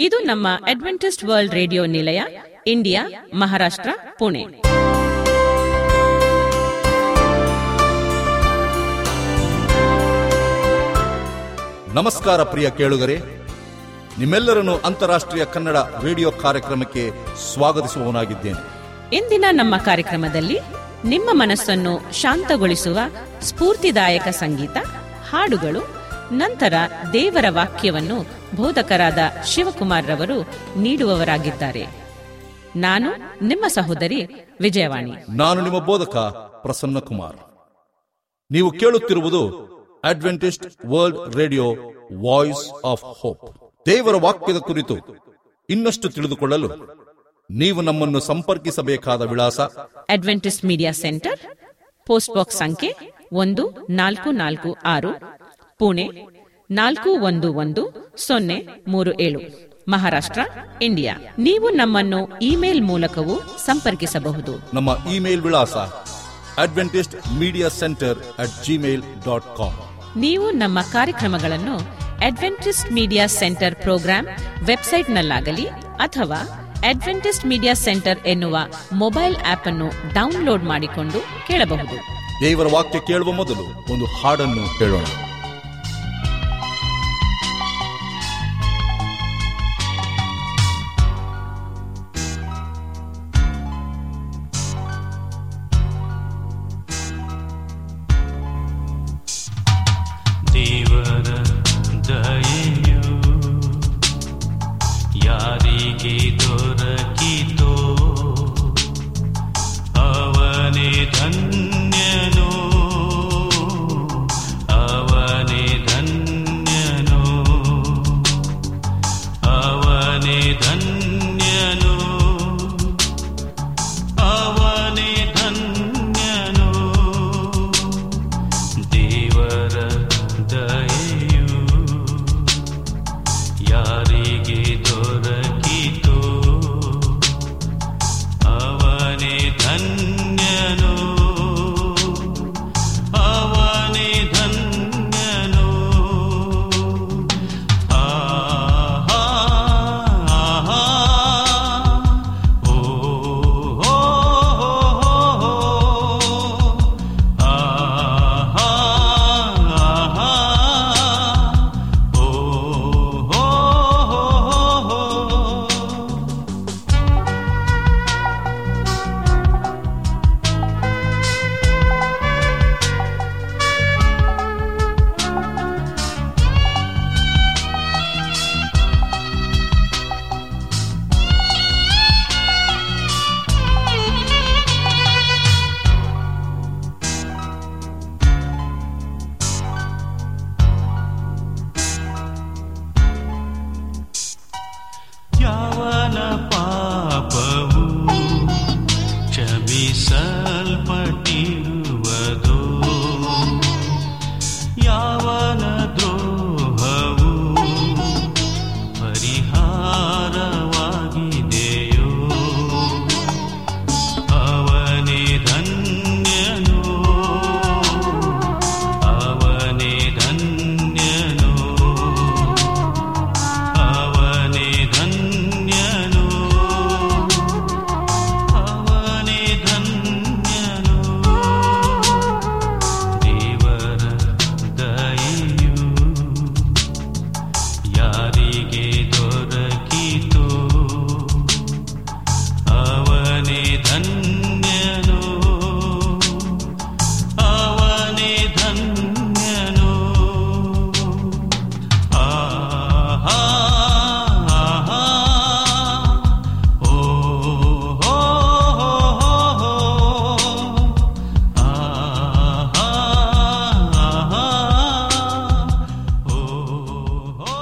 ಇದು ನಮ್ಮ adventist world radio ನಿಲಯ, ಇಂಡಿಯಾ, ಮಹಾರಾಷ್ಟ್ರ, ಪುಣೆ. ನಮಸ್ಕಾರ ಪ್ರಿಯ ಕೇಳುಗರೆ, ನಿಮ್ಮೆಲ್ಲರನ್ನು ಅಂತಾರಾಷ್ಟ್ರೀಯ ಕನ್ನಡ ರೇಡಿಯೋ ಕಾರ್ಯಕ್ರಮಕ್ಕೆ ಸ್ವಾಗತಿಸುವವನಾಗಿದ್ದೇನೆ. ಇಂದಿನ ನಮ್ಮ ಕಾರ್ಯಕ್ರಮದಲ್ಲಿ ನಿಮ್ಮ ಮನಸ್ಸನ್ನು ಶಾಂತಗೊಳಿಸುವ ಸ್ಫೂರ್ತಿದಾಯಕ ಸಂಗೀತ, ಹಾಡುಗಳು, ನಂತರ ದೇವರ ವಾಕ್ಯವನ್ನು ಬೋಧಕರಾದ ಶಿವಕುಮಾರ್ ರವರು ನೀಡುವವರಾಗಿದ್ದಾರೆ. ನಾನು ನಿಮ್ಮ ಸಹೋದರಿ ವಿಜಯವಾಣಿ. ನಾನು ನಿಮ್ಮ ಬೋಧಕ ಪ್ರಸನ್ನ ಕುಮಾರ್. ನೀವು ಕೇಳುತ್ತಿರುವುದು adventist world radio, voice of hope. ದೇವರ ವಾಕ್ಯದ ಕುರಿತು ಇನ್ನಷ್ಟು ತಿಳಿದುಕೊಳ್ಳಲು ನೀವು ನಮ್ಮನ್ನು ಸಂಪರ್ಕಿಸಬೇಕಾದ ವಿಳಾಸ: adventist media centre, post box ಸಂಖ್ಯೆ 1446, ಪುಣೆ 411037, ಮಹಾರಾಷ್ಟ್ರ, ಇಂಡಿಯಾ. ನೀವು ನಮ್ಮನ್ನು ಇಮೇಲ್ ಮೂಲಕವೂ ಸಂಪರ್ಕಿಸಬಹುದು. ನಮ್ಮ ಇಮೇಲ್ ವಿಳಾಸ adventistmediacenter@gmail.com. ನೀವು ನಮ್ಮ ಕಾರ್ಯಕ್ರಮಗಳನ್ನು ಅಡ್ವೆಂಟಿಸ್ಟ್ ಮೀಡಿಯಾ ಸೆಂಟರ್ ಪ್ರೋಗ್ರಾಂ ವೆಬ್ಸೈಟ್ನಲ್ಲಾಗಲಿ ಅಥವಾ ಅಡ್ವೆಂಟಿಸ್ಟ್ ಮೀಡಿಯಾ ಸೆಂಟರ್ ಎನ್ನುವ ಮೊಬೈಲ್ ಆಪ್ ಅನ್ನು ಡೌನ್ಲೋಡ್ ಮಾಡಿಕೊಂಡು ಕೇಳಬಹುದು. ದೇವರ ವಾಕ್ಯ ಕೇಳುವ ಮೊದಲು ಒಂದು ಹಾಡನ್ನು ಕೇಳೋಣ. ದೇವರ ದಯೆಯು ಯಾರಿಗೆ ದೊರಕಿತೋ ಅವನೇ ಧನ್ಯನೋ, ಅವನೇ ಧನ್ಯನೋ, ಅವನೇ ಧನ್ಯನೋ, ಅವನೇ ಧನ್ಯನೋ. ದೇವರ ದಯೆಯು ಯಾರಿಗೆ ದೊರಕಿತೋ ಅವನೇ ಧನ್ಯನೋ, ಅವನೇ ಧನ್ಯನೋ. ಆಹಾ ಆಹಾ ಓ ಹೋ ಹೋ ಆಹಾ ಆಹಾ ಓ ಹೋ ಹೋ. ಯಾವನ ಪಾಪವು ಕ್ಷಮಿಸಲ್ಪಟ್ಟಿರುವುದೋ, ಯಾವನ ದ್ರೋಹವು ಪರಿಹಾರವಾಗಿದೆಯೋ ಅವನೇ ಧನ್ಯನೋ, ಅವನೇ ಧನ್ಯನೋ, ಅವನೇ ಧನ್ಯನೋ, ಅವನೇ ಧನ್ಯನೋ. ದೇವರ ದಯೆಯು ಯಾರಿಗೆ ದೊರಕಿತೋ ಅವನೇ ಧನ್ಯನೋ, ಅವನೇ ಧನ್ಯನೋ. ಆಹಾ ಆಹಾ ಓ ಹೋ ಹೋ ಆಹಾ ಆಹಾ ಓ ಹೋ.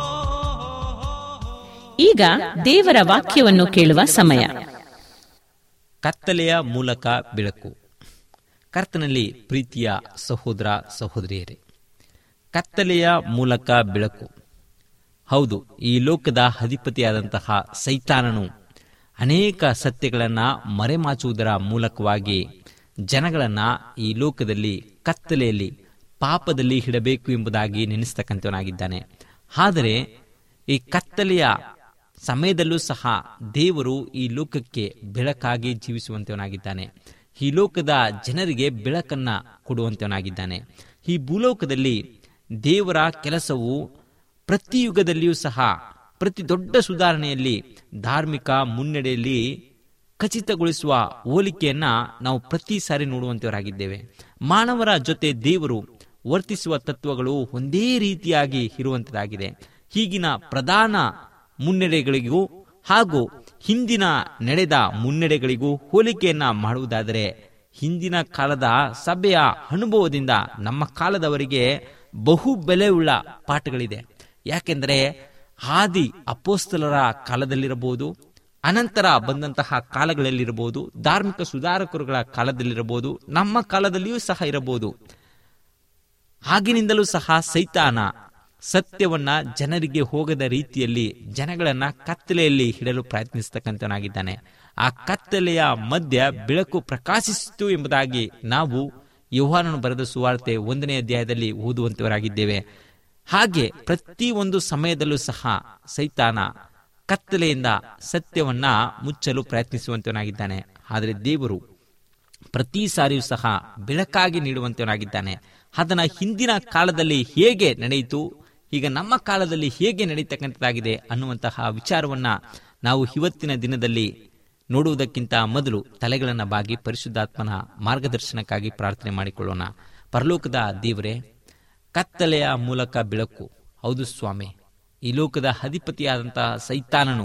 ಈಗ ದೇವರ ವಾಕ್ಯವನ್ನು ಕೇಳುವ ಸಮಯ. ಕತ್ತಲೆಯ ಮೂಲಕ ಬೆಳಕು. ಕರ್ತನಲ್ಲಿ ಪ್ರೀತಿಯ ಸಹೋದರ ಸಹೋದರಿಯರೇ, ಕತ್ತಲೆಯ ಮೂಲಕ ಬೆಳಕು. ಹೌದು, ಈ ಲೋಕದ ಅಧಿಪತಿಯಾದಂತಹ ಸೈತಾನನು ಅನೇಕ ಸತ್ಯಗಳನ್ನು ಮರೆಮಾಚುವುದರ ಮೂಲಕವಾಗಿ ಜನಗಳನ್ನು ಈ ಲೋಕದಲ್ಲಿ ಕತ್ತಲೆಯಲ್ಲಿ ಪಾಪದಲ್ಲಿ ಇಡಬೇಕು ಎಂಬುದಾಗಿ ನೆನೆಸ್ತಕ್ಕಂಥವನಾಗಿದ್ದಾನೆ. ಆದರೆ ಈ ಕತ್ತಲೆಯ ಸಮಯದಲ್ಲೂ ಸಹ ದೇವರು ಈ ಲೋಕಕ್ಕೆ ಬೆಳಕಾಗಿ ಜೀವಿಸುವಂತವನಾಗಿದ್ದಾನೆ. ಈ ಲೋಕದ ಜನರಿಗೆ ಬೆಳಕನ್ನ ಕೊಡುವಂತವನಾಗಿದ್ದಾನೆ. ಈ ಭೂಲೋಕದಲ್ಲಿ ದೇವರ ಕೆಲಸವು ಪ್ರತಿ ಯುಗದಲ್ಲಿಯೂ ಸಹ ಪ್ರತಿ ದೊಡ್ಡ ಸುಧಾರಣೆಯಲ್ಲಿ ಧಾರ್ಮಿಕ ಮುನ್ನಡೆಯಲ್ಲಿ ಖಚಿತಗೊಳಿಸುವ ಹೋಲಿಕೆಯನ್ನ ನಾವು ಪ್ರತಿ ಸಾರಿ ನೋಡುವಂತವರಾಗಿದ್ದೇವೆ. ಮಾನವರ ಜೊತೆ ದೇವರು ವರ್ತಿಸುವ ತತ್ವಗಳು ಒಂದೇ ರೀತಿಯಾಗಿ ಇರುವಂತದ್ದಾಗಿದೆ. ಈಗಿನ ಪ್ರಧಾನ ಮುನ್ನಡೆಗಳಿಗೂ ಹಾಗೂ ಹಿಂದಿನ ನಡೆದ ಮುನ್ನಡೆಗಳಿಗೂ ಹೋಲಿಕೆಯನ್ನ ಮಾಡುವುದಾದರೆ ಹಿಂದಿನ ಕಾಲದ ಸಭೆಯ ಅನುಭವದಿಂದ ನಮ್ಮ ಕಾಲದವರಿಗೆ ಬಹು ಬೆಲೆಯುಳ್ಳ ಪಾಠಗಳಿದೆ. ಯಾಕೆಂದರೆ ಆದಿ ಅಪೋಸ್ತಲರ ಕಾಲದಲ್ಲಿರಬಹುದು, ಅನಂತರ ಬಂದಂತಹ ಕಾಲಗಳಲ್ಲಿರಬಹುದು, ಧಾರ್ಮಿಕ ಸುಧಾರಕರುಗಳ ಕಾಲದಲ್ಲಿರಬಹುದು, ನಮ್ಮ ಕಾಲದಲ್ಲಿಯೂ ಸಹ ಇರಬಹುದು. ಆಗಿನಿಂದಲೂ ಸಹ ಸೈತಾನ ಸತ್ಯವನ್ನ ಜನರಿಗೆ ಹೋಗದ ರೀತಿಯಲ್ಲಿ ಜನಗಳನ್ನ ಕತ್ತಲೆಯಲ್ಲಿ ಇಡಲು ಪ್ರಯತ್ನಿಸತಕ್ಕಂಥನಾಗಿದ್ದಾನೆ. ಆ ಕತ್ತಲೆಯ ಮಧ್ಯ ಬೆಳಕು ಪ್ರಕಾಶಿಸಿತು ಎಂಬುದಾಗಿ ನಾವು ಯೋಹಾನನು ಬರೆದ ಸುವಾರ್ತೆ 1ನೇ ಅಧ್ಯಾಯದಲ್ಲಿ ಓದುವಂತವರಾಗಿದ್ದೇವೆ. ಹಾಗೆ ಪ್ರತಿ ಒಂದು ಸಮಯದಲ್ಲೂ ಸಹ ಸೈತಾನ ಕತ್ತಲೆಯಿಂದ ಸತ್ಯವನ್ನ ಮುಚ್ಚಲು ಪ್ರಯತ್ನಿಸುವಂತವನಾಗಿದ್ದಾನೆ. ಆದರೆ ದೇವರು ಪ್ರತಿ ಸಾರಿಯೂ ಸಹ ಬೆಳಕಾಗಿ ನೀಡುವಂತವನಾಗಿದ್ದಾನೆ. ಅದನ್ನ ಹಿಂದಿನ ಕಾಲದಲ್ಲಿ ಹೇಗೆ ನಡೆಯಿತು, ಈಗ ನಮ್ಮ ಕಾಲದಲ್ಲಿ ಹೇಗೆ ನಡೀತಕ್ಕಂಥದ್ದಾಗಿದೆ ಅನ್ನುವಂತಹ ವಿಚಾರವನ್ನ ನಾವು ಇವತ್ತಿನ ದಿನದಲ್ಲಿ ನೋಡುವುದಕ್ಕಿಂತ ಮೊದಲು ತಲೆಗಳನ್ನು ಬಾಗಿ ಪರಿಶುದ್ಧಾತ್ಮನ ಮಾರ್ಗದರ್ಶನಕ್ಕಾಗಿ ಪ್ರಾರ್ಥನೆ ಮಾಡಿಕೊಳ್ಳೋಣ. ಪರಲೋಕದ ದೇವರೇ, ಕತ್ತಲೆಯ ಮೂಲಕ ಬೆಳಕು. ಹೌದು ಸ್ವಾಮಿ, ಈ ಲೋಕದ ಅಧಿಪತಿಯಾದಂತಹ ಸೈತಾನನು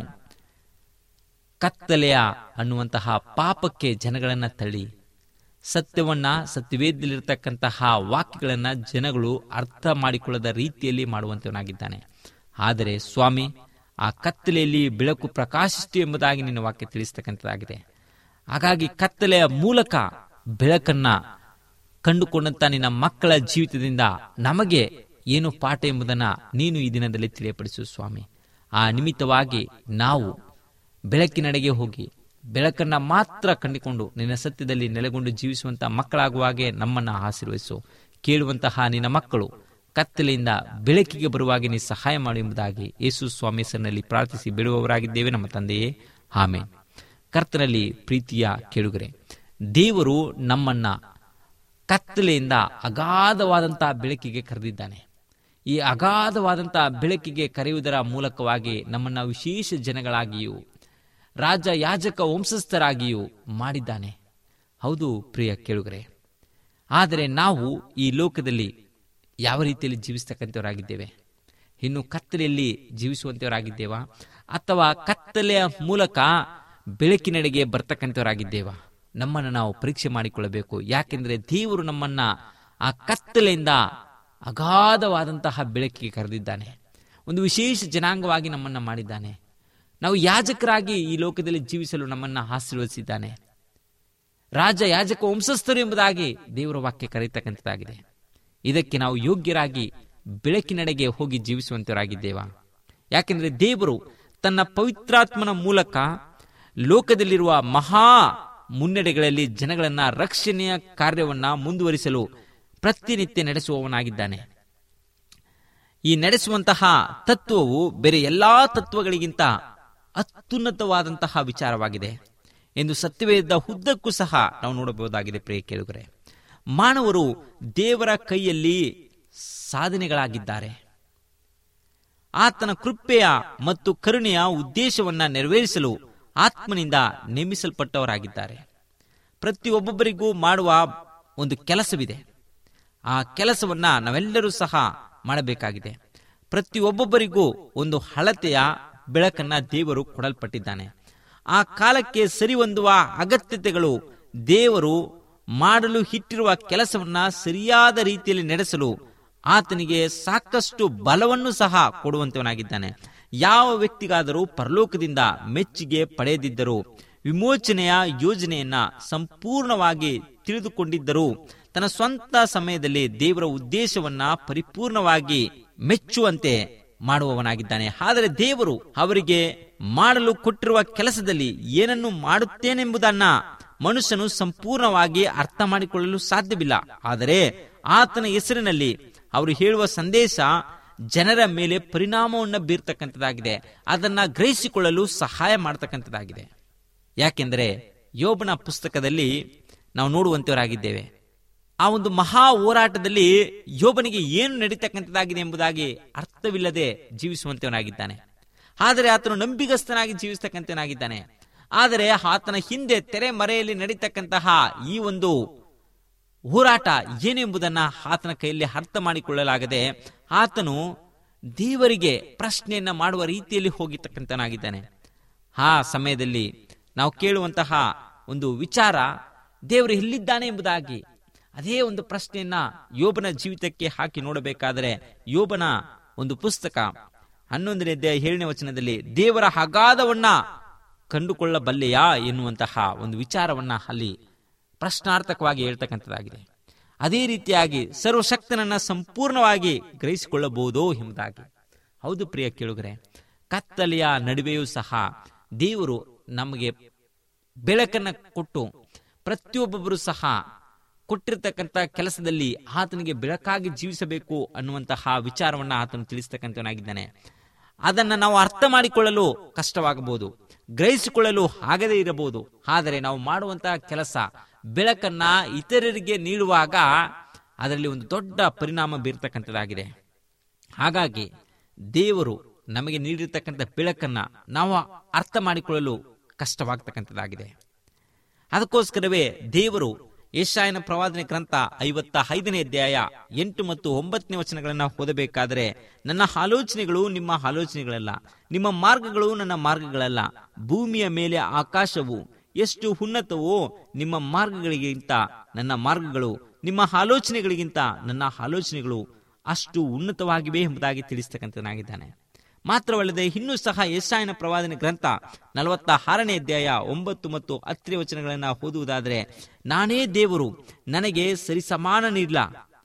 ಕತ್ತಲೆಯ ಅನ್ನುವಂತಹ ಪಾಪಕ್ಕೆ ಜನಗಳನ್ನ ತಳ್ಳಿ ಸತ್ಯವನ್ನ, ಸತ್ಯವೇದದಲ್ಲಿರತಕ್ಕಂತಹ ವಾಕ್ಯಗಳನ್ನ ಜನಗಳು ಅರ್ಥ ಮಾಡಿಕೊಳ್ಳದ ರೀತಿಯಲ್ಲಿ ಮಾಡುವಂತವನಾಗಿದ್ದಾನೆ. ಆದರೆ ಸ್ವಾಮಿ, ಆ ಕತ್ತಲೆಯಲ್ಲಿ ಬೆಳಕು ಪ್ರಕಾಶಿಸಿತು ಎಂಬುದಾಗಿ ನಿನ್ನ ವಾಕ್ಯ ತಿಳಿಸ್ತಕ್ಕಂಥದ್ದಾಗಿದೆ. ಹಾಗಾಗಿ ಕತ್ತಲೆಯ ಮೂಲಕ ಬೆಳಕನ್ನ ಕಂಡುಕೊಂಡಂತ ನಿನ್ನ ಮಕ್ಕಳ ಜೀವಿತದಿಂದ ನಮಗೆ ಏನು ಪಾಠ ಎಂಬುದನ್ನ ನೀನು ಈ ದಿನದಲ್ಲಿ ತಿಳಿಯಪಡಿಸು ಸ್ವಾಮಿ. ಆ ನಿಮಿತ್ತವಾಗಿ ನಾವು ಬೆಳಕಿನಡೆಗೆ ಹೋಗಿ ಬೆಳಕನ್ನ ಮಾತ್ರ ಕಂಡುಕೊಂಡು ನಿನ್ನ ಸತ್ಯದಲ್ಲಿ ನೆಲೆಗೊಂಡು ಜೀವಿಸುವಂತ ಮಕ್ಕಳಾಗುವಾಗೆ ನಮ್ಮನ್ನ ಆಶೀರ್ವದಿಸು. ಕೇಳುವಂತಹ ನಿನ್ನ ಮಕ್ಕಳು ಕತ್ತಲೆಯಿಂದ ಬೆಳಕಿಗೆ ಬರುವಾಗೆ ನೀ ಸಹಾಯ ಮಾಡು ಎಂಬುದಾಗಿ ಯೇಸು ಸ್ವಾಮಿ ಹೆಸರಿನಲ್ಲಿ ಪ್ರಾರ್ಥಿಸಿ ಬಿಡುವವರಾಗಿದ್ದೇವೆ ನಮ್ಮ ತಂದೆಯೇ, ಆಮೆನ್. ಕರ್ತನಲ್ಲಿ ಪ್ರೀತಿಯ ಕೇಳುಗರೆ, ದೇವರು ನಮ್ಮನ್ನ ಕತ್ತಲೆಯಿಂದ ಅಗಾಧವಾದಂತಹ ಬೆಳಕಿಗೆ ಕರೆದಿದ್ದಾನೆ. ಈ ಅಗಾಧವಾದಂತಹ ಬೆಳಕಿಗೆ ಕರೆಯುವುದರ ಮೂಲಕವಾಗಿ ನಮ್ಮನ್ನ ವಿಶೇಷ ಜನಗಳಾಗಿಯೂ ರಾಜ ಯಾಜಕ ವಂಶಸ್ಥರಾಗಿಯೂ ಮಾಡಿದ್ದಾನೆ. ಹೌದು ಪ್ರಿಯ ಕೇಳುಗರೆ, ಆದರೆ ನಾವು ಈ ಲೋಕದಲ್ಲಿ ಯಾವ ರೀತಿಯಲ್ಲಿ ಜೀವಿಸ್ತಕ್ಕಂಥವರಾಗಿದ್ದೇವೆ? ಇನ್ನು ಕತ್ತಲೆಯಲ್ಲಿ ಜೀವಿಸುವಂತವರಾಗಿದ್ದೇವಾ, ಅಥವಾ ಕತ್ತಲೆಯ ಮೂಲಕ ಬೆಳಕಿನೆಡೆಗೆ ಬರ್ತಕ್ಕಂಥವರಾಗಿದ್ದೇವಾ? ನಮ್ಮನ್ನು ನಾವು ಪರೀಕ್ಷೆ ಮಾಡಿಕೊಳ್ಳಬೇಕು. ಯಾಕೆಂದ್ರೆ ದೇವರು ನಮ್ಮನ್ನ ಆ ಕತ್ತಲೆಯಿಂದ ಅಗಾಧವಾದಂತಹ ಬೆಳಕಿಗೆ ಕರೆದಿದ್ದಾನೆ. ಒಂದು ವಿಶೇಷ ಜನಾಂಗವಾಗಿ ನಮ್ಮನ್ನ ಮಾಡಿದ್ದಾನೆ. ನಾವು ಯಾಜಕರಾಗಿ ಈ ಲೋಕದಲ್ಲಿ ಜೀವಿಸಲು ನಮ್ಮನ್ನ ಆಶೀರ್ವದಿಸಿದ್ದಾನೆ. ರಾಜ ಯಾಜಕ ವಂಶಸ್ಥರು ಎಂಬುದಾಗಿ ದೇವರ ವಾಕ್ಯ ಕರೆಯತಕ್ಕಂಥದ್ದಾಗಿದೆ. ಇದಕ್ಕೆ ನಾವು ಯೋಗ್ಯರಾಗಿ ಬೆಳಕಿನೆಡೆಗೆ ಹೋಗಿ ಜೀವಿಸುವಂತವರಾಗಿದ್ದೇವಾ? ಯಾಕೆಂದ್ರೆ ದೇವರು ತನ್ನ ಪವಿತ್ರಾತ್ಮನ ಮೂಲಕ ಲೋಕದಲ್ಲಿರುವ ಮಹಾ ಮುನ್ನಡೆಗಳಲ್ಲಿ ಜನಗಳನ್ನ ರಕ್ಷಣೆಯ ಕಾರ್ಯವನ್ನ ಮುಂದುವರಿಸಲು ಪ್ರತಿನಿತ್ಯ ನಡೆಸುವವನಾಗಿದ್ದಾನೆ. ಈ ನಡೆಸುವಂತಹ ತತ್ವವು ಬೇರೆ ಎಲ್ಲಾ ತತ್ವಗಳಿಗಿಂತ ಅತ್ಯುನ್ನತವಾದಂತಹ ವಿಚಾರವಾಗಿದೆ ಎಂದು ಸತ್ಯವೇದ ಉದ್ದಕ್ಕೂ ಸಹ ನಾವು ನೋಡಬಹುದಾಗಿದೆ. ಪ್ರಿಯ ಕೇಳುಗರೆ, ಮಾನವರು ದೇವರ ಕೈಯಲ್ಲಿ ಸಾಧನೆಗಳಾಗಿದ್ದಾರೆ. ಆತನ ಕೃಪೆಯ ಮತ್ತು ಕರುಣೆಯ ಉದ್ದೇಶವನ್ನ ನೆರವೇರಿಸಲು ಆತ್ಮನಿಂದ ನೇಮಿಸಲ್ಪಟ್ಟವರಾಗಿದ್ದಾರೆ. ಪ್ರತಿಯೊಬ್ಬೊಬ್ಬರಿಗೂ ಮಾಡುವ ಒಂದು ಕೆಲಸವಿದೆ. ಆ ಕೆಲಸವನ್ನ ನಾವೆಲ್ಲರೂ ಸಹ ಮಾಡಬೇಕಾಗಿದೆ. ಪ್ರತಿಯೊಬ್ಬೊಬ್ಬರಿಗೂ ಒಂದು ಅಳತೆಯ ಬೆಳಕನ್ನ ದೇವರು ಕೊಡಲ್ಪಟ್ಟಿದ್ದಾನೆ. ಆ ಕಾಲಕ್ಕೆ ಸರಿಹೊಂದುವ ಅಗತ್ಯತೆಗಳು ದೇವರು ಮಾಡಲು ಇಟ್ಟಿರುವ ಕೆಲಸವನ್ನ ಸರಿಯಾದ ರೀತಿಯಲ್ಲಿ ನಡೆಸಲು ಆತನಿಗೆ ಸಾಕಷ್ಟು ಬಲವನ್ನು ಸಹ ಕೊಡುವಂತವನಾಗಿದ್ದಾನೆ. ಯಾವ ವ್ಯಕ್ತಿಗಾದರೂ ಪರಲೋಕದಿಂದ ಮೆಚ್ಚುಗೆ ಪಡೆಯದಿದ್ದರೂ, ವಿಮೋಚನೆಯ ಯೋಜನೆಯನ್ನ ಸಂಪೂರ್ಣವಾಗಿ ತಿಳಿದುಕೊಂಡಿದ್ದರೂ, ತನ್ನ ಸ್ವಂತ ಸಮಯದಲ್ಲಿ ದೇವರ ಉದ್ದೇಶವನ್ನ ಪರಿಪೂರ್ಣವಾಗಿ ಮೆಚ್ಚುವಂತೆ ಮಾಡುವವನಾಗಿದ್ದಾನೆ. ಆದರೆ ದೇವರು ಅವರಿಗೆ ಮಾಡಲು ಕೊಟ್ಟಿರುವ ಕೆಲಸದಲ್ಲಿ ಏನನ್ನು ಮಾಡುತ್ತೇನೆಂಬುದನ್ನ ಮನುಷ್ಯನು ಸಂಪೂರ್ಣವಾಗಿ ಅರ್ಥ ಮಾಡಿಕೊಳ್ಳಲು ಸಾಧ್ಯವಿಲ್ಲ. ಆದರೆ ಆತನ ಹೆಸರಿನಲ್ಲಿ ಅವರು ಹೇಳುವ ಸಂದೇಶ ಜನರ ಮೇಲೆ ಪರಿಣಾಮವನ್ನು ಬೀರ್ತಕ್ಕಂಥದ್ದಾಗಿದೆ. ಅದನ್ನ ಗ್ರಹಿಸಿಕೊಳ್ಳಲು ಸಹಾಯ ಮಾಡತಕ್ಕಂಥದ್ದಾಗಿದೆ. ಯಾಕೆಂದರೆ ಯೋಬನ ಪುಸ್ತಕದಲ್ಲಿ ನಾವು ನೋಡುವಂತವರಾಗಿದ್ದೇವೆ. ಆ ಒಂದು ಮಹಾ ಹೋರಾಟದಲ್ಲಿ ಯೋಬನಿಗೆ ಏನು ನಡೀತಕ್ಕಂಥದ್ದಾಗಿದೆ ಎಂಬುದಾಗಿ ಅರ್ಥವಿಲ್ಲದೆ ಜೀವಿಸುವಂತವನಾಗಿದ್ದಾನೆ. ಆದರೆ ಆತನು ನಂಬಿಗಸ್ತನಾಗಿ ಜೀವಿಸ್ತಕ್ಕಂಥವನಾಗಿದ್ದಾನೆ. ಆದರೆ ಆತನ ಹಿಂದೆ ತೆರೆ ಮರೆಯಲ್ಲಿ ನಡೀತಕ್ಕಂತಹ ಈ ಒಂದು ಹೋರಾಟ ಏನೆಂಬುದನ್ನ ಆತನ ಕೈಯಲ್ಲಿ ಅರ್ಥ ಮಾಡಿಕೊಳ್ಳಲಾಗದೆ ಆತನು ದೇವರಿಗೆ ಪ್ರಶ್ನೆಯನ್ನ ಮಾಡುವ ರೀತಿಯಲ್ಲಿ ಹೋಗಿರ್ತಕ್ಕಂಥನಾಗಿದ್ದಾನೆ. ಆ ಸಮಯದಲ್ಲಿ ನಾವು ಕೇಳುವಂತಹ ಒಂದು ವಿಚಾರ ದೇವರು ಎಲ್ಲಿದ್ದಾನೆ ಎಂಬುದಾಗಿ. ಅದೇ ಒಂದು ಪ್ರಶ್ನೆಯನ್ನ ಯೋಬನ ಜೀವಿತಕ್ಕೆ ಹಾಕಿ ನೋಡಬೇಕಾದರೆ ಯೋಬನ ಒಂದು ಪುಸ್ತಕ 11ನೇ ಅಧ್ಯಾಯ 7ನೇ ವಚನದಲ್ಲಿ ದೇವರ ಅಗಾಧವನ್ನ ಕಂಡುಕೊಳ್ಳಬಲ್ಲೆಯಾ ಎನ್ನುವಂತಹ ಒಂದು ವಿಚಾರವನ್ನ ಅಲ್ಲಿ ಪ್ರಶ್ನಾರ್ಥಕವಾಗಿ ಹೇಳ್ತಕ್ಕಂಥದ್ದಾಗಿದೆ. ಅದೇ ರೀತಿಯಾಗಿ ಸರ್ವಶಕ್ತನನ್ನ ಸಂಪೂರ್ಣವಾಗಿ ಗ್ರಹಿಸಿಕೊಳ್ಳಬಹುದೋ ಎಂಬುದಾಗಿ. ಹೌದು ಪ್ರಿಯ ಕೇಳುಗರೆ, ಕತ್ತಲೆಯ ನಡುವೆಯೂ ಸಹ ದೇವರು ನಮಗೆ ಬೆಳಕನ್ನ ಕೊಟ್ಟು ಪ್ರತಿಯೊಬ್ಬೊಬ್ಬರು ಸಹ ಕೊಟ್ಟಿರ್ತಕ್ಕಂಥ ಕೆಲಸದಲ್ಲಿ ಆತನಿಗೆ ಬೆಳಕಾಗಿ ಜೀವಿಸಬೇಕು ಅನ್ನುವಂತಹ ವಿಚಾರವನ್ನ ಆತನು ತಿಳಿಸ್ತಕ್ಕಂಥವನಾಗಿದ್ದಾನೆ. ಅದನ್ನ ನಾವು ಅರ್ಥ ಮಾಡಿಕೊಳ್ಳಲು ಕಷ್ಟವಾಗಬಹುದು, ಗ್ರಹಿಸಿಕೊಳ್ಳಲು ಆಗದೇ ಇರಬಹುದು. ಆದರೆ ನಾವು ಮಾಡುವಂತಹ ಕೆಲಸ ಬೆಳಕನ್ನ ಇತರರಿಗೆ ನೀಡುವಾಗ ಅದರಲ್ಲಿ ಒಂದು ದೊಡ್ಡ ಪರಿಣಾಮ ಬೀರ್ತಕ್ಕಂಥದ್ದಾಗಿದೆ. ಹಾಗಾಗಿ ದೇವರು ನಮಗೆ ನೀಡಿರ್ತಕ್ಕಂಥ ಬೆಳಕನ್ನ ನಾವು ಅರ್ಥ ಮಾಡಿಕೊಳ್ಳಲು ಕಷ್ಟವಾಗ್ತಕ್ಕಂಥದ್ದಾಗಿದೆ. ಅದಕ್ಕೋಸ್ಕರವೇ ದೇವರು ಯೆಶಾಯನ ಪ್ರವಾದನೆ ಗ್ರಂಥ 55ನೇ ಅಧ್ಯಾಯ 8 ಮತ್ತು 9ನೇ ವಚನಗಳನ್ನ ಓದಬೇಕಾದರೆ, ನನ್ನ ಆಲೋಚನೆಗಳು ನಿಮ್ಮ ಆಲೋಚನೆಗಳಲ್ಲ, ನಿಮ್ಮ ಮಾರ್ಗಗಳು ನನ್ನ ಮಾರ್ಗಗಳಲ್ಲ. ಭೂಮಿಯ ಮೇಲೆ ಆಕಾಶವು ಎಷ್ಟು ಉನ್ನತವೋ ನಿಮ್ಮ ಮಾರ್ಗಗಳಿಗಿಂತ ನನ್ನ ಮಾರ್ಗಗಳು, ನಿಮ್ಮ ಆಲೋಚನೆಗಳಿಗಿಂತ ನನ್ನ ಆಲೋಚನೆಗಳು ಅಷ್ಟು ಉನ್ನತವಾಗಿವೆ ಎಂಬುದಾಗಿ ತಿಳಿಸ್ತಕ್ಕಂಥನಾಗಿದ್ದಾನೆ. ಮಾತ್ರವಲ್ಲದೆ ಇನ್ನೂ ಸಹ ಯೆಶಾಯನ ಪ್ರವಾದನೆ ಗ್ರಂಥ 46ನೇ ಅಧ್ಯಾಯ 9 ಮತ್ತು 10ನೇ ವಚನಗಳನ್ನು ಓದುವುದಾದರೆ, ನಾನೇ ದೇವರು, ನನಗೆ ಸರಿಸಮಾನನಿಲ್ಲ,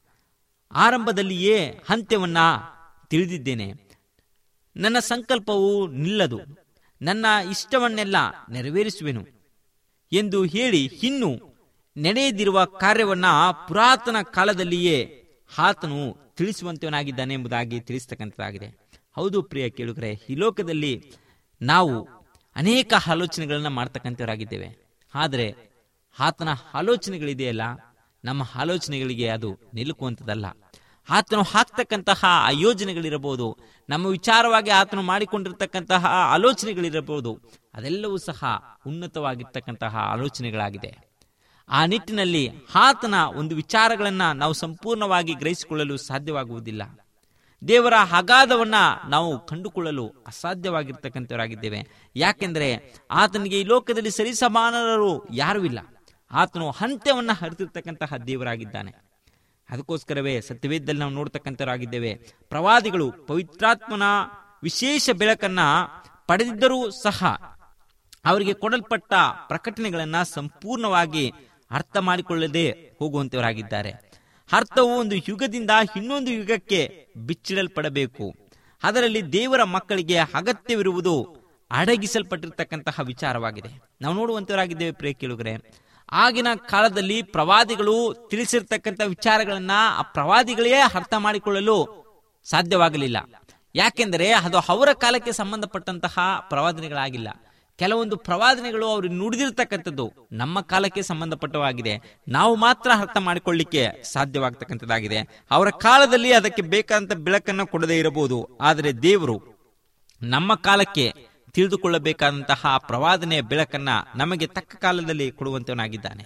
ಆರಂಭದಲ್ಲಿಯೇ ಅಂತ್ಯವನ್ನ ತಿಳಿದಿದ್ದೇನೆ, ನನ್ನ ಸಂಕಲ್ಪವು ನಿಲ್ಲದು, ನನ್ನ ಇಷ್ಟವನ್ನೆಲ್ಲ ನೆರವೇರಿಸುವೆನು ಎಂದು ಹೇಳಿ ಇನ್ನು ನಡೆಯದಿರುವ ಕಾರ್ಯವನ್ನ ಪುರಾತನ ಕಾಲದಲ್ಲಿಯೇ ಆತನು ತಿಳಿಸುವಂತವನಾಗಿದ್ದಾನೆ ಎಂಬುದಾಗಿ ತಿಳಿಸ್ತಕ್ಕಂಥದ್ದಾಗಿದೆ. ಹೌದು ಪ್ರಿಯ ಕೇಳುಗರೆ, ಈ ಲೋಕದಲ್ಲಿ ನಾವು ಅನೇಕ ಆಲೋಚನೆಗಳನ್ನ ಮಾಡ್ತಕ್ಕಂಥವರಾಗಿದ್ದೇವೆ. ಆದರೆ ಆತನ ಆಲೋಚನೆಗಳಿದೆಯಲ್ಲ, ನಮ್ಮ ಆಲೋಚನೆಗಳಿಗೆ ಅದು ನಿಲುಕುವಂಥದ್ದಲ್ಲ. ಆತನು ಹಾಕ್ತಕ್ಕಂತಹ ಯೋಜನೆಗಳಿರಬಹುದು, ನಮ್ಮ ವಿಚಾರವಾಗಿ ಆತನು ಮಾಡಿಕೊಂಡಿರ್ತಕ್ಕಂತಹ ಆಲೋಚನೆಗಳಿರಬಹುದು, ಅದೆಲ್ಲವೂ ಸಹ ಉನ್ನತವಾಗಿರ್ತಕ್ಕಂತಹ ಆಲೋಚನೆಗಳಾಗಿದೆ. ಆ ನಿಟ್ಟಿನಲ್ಲಿ ಆತನ ಒಂದು ವಿಚಾರಗಳನ್ನ ನಾವು ಸಂಪೂರ್ಣವಾಗಿ ಗ್ರಹಿಸಿಕೊಳ್ಳಲು ಸಾಧ್ಯವಾಗುವುದಿಲ್ಲ. ದೇವರ ಅಗಾಧವನ್ನ ನಾವು ಕಂಡುಕೊಳ್ಳಲು ಅಸಾಧ್ಯವಾಗಿರ್ತಕ್ಕಂಥವರಾಗಿದ್ದೇವೆ. ಯಾಕೆಂದರೆ ಆತನಿಗೆ ಈ ಲೋಕದಲ್ಲಿ ಸರಿಸಮಾನರು ಯಾರೂ ಇಲ್ಲ. ಆತನು ಅಂತ್ಯವನ್ನ ಹರಿತಿರ್ತಕ್ಕಂತಹ ದೇವರಾಗಿದ್ದಾನೆ. ಅದಕ್ಕೋಸ್ಕರವೇ ಸತ್ಯವೇದದಲ್ಲಿ ನಾವು ನೋಡ್ತಕ್ಕಂಥವರಾಗಿದ್ದೇವೆ, ಪ್ರವಾದಿಗಳು ಪವಿತ್ರಾತ್ಮನ ವಿಶೇಷ ಬೆಳಕನ್ನ ಪಡೆದಿದ್ದರೂ ಸಹ ಅವರಿಗೆ ಕೊಡಲ್ಪಟ್ಟ ಪ್ರಕಟಣೆಗಳನ್ನ ಸಂಪೂರ್ಣವಾಗಿ ಅರ್ಥ ಮಾಡಿಕೊಳ್ಳದೆ ಹೋಗುವಂತವರಾಗಿದ್ದಾರೆ. ಅರ್ಥವು ಒಂದು ಯುಗದಿಂದ ಇನ್ನೊಂದು ಯುಗಕ್ಕೆ ಬಿಚ್ಚಿಡಲ್ಪಡಬೇಕು. ಅದರಲ್ಲಿ ದೇವರ ಮಕ್ಕಳಿಗೆ ಅಗತ್ಯವಿರುವುದು ಅಡಗಿಸಲ್ಪಟ್ಟಿರ್ತಕ್ಕಂತಹ ವಿಚಾರವಾಗಿದೆ. ನಾವು ನೋಡುವಂತವರಾಗಿದ್ದೇವೆ ಪ್ರಿಯ ಕೇಳುಗರೆ, ಆಗಿನ ಕಾಲದಲ್ಲಿ ಪ್ರವಾದಿಗಳು ತಿಳಿಸಿರ್ತಕ್ಕಂಥ ವಿಚಾರಗಳನ್ನ ಆ ಪ್ರವಾದಿಗಳೇ ಅರ್ಥ ಮಾಡಿಕೊಳ್ಳಲು ಸಾಧ್ಯವಾಗಲಿಲ್ಲ. ಯಾಕೆಂದರೆ ಅದು ಅವರ ಕಾಲಕ್ಕೆ ಸಂಬಂಧಪಟ್ಟಂತಹ ಪ್ರವಾದನೆಗಳಾಗಿಲ್ಲ. ಕೆಲವೊಂದು ಪ್ರವಾದನೆಗಳು ಅವರು ನುಡಿದಿರ್ತಕ್ಕಂಥದ್ದು ನಮ್ಮ ಕಾಲಕ್ಕೆ ಸಂಬಂಧಪಟ್ಟವಾಗಿದೆ. ನಾವು ಮಾತ್ರ ಅರ್ಥ ಮಾಡಿಕೊಳ್ಳಿಕ್ಕೆ ಸಾಧ್ಯವಾಗ್ತಕ್ಕಂಥದ್ದಾಗಿದೆ. ಅವರ ಕಾಲದಲ್ಲಿ ಅದಕ್ಕೆ ಬೇಕಾದಂತ ಬೆಳಕನ್ನು ಕೊಡದೇ ಇರಬಹುದು. ಆದರೆ ದೇವರು ನಮ್ಮ ಕಾಲಕ್ಕೆ ತಿಳಿದುಕೊಳ್ಳಬೇಕಾದಂತಹ ಪ್ರವಾದನೆಯ ಬೆಳಕನ್ನ ನಮಗೆ ತಕ್ಕ ಕಾಲದಲ್ಲಿ ಕೊಡುವಂತವನಾಗಿದ್ದಾನೆ.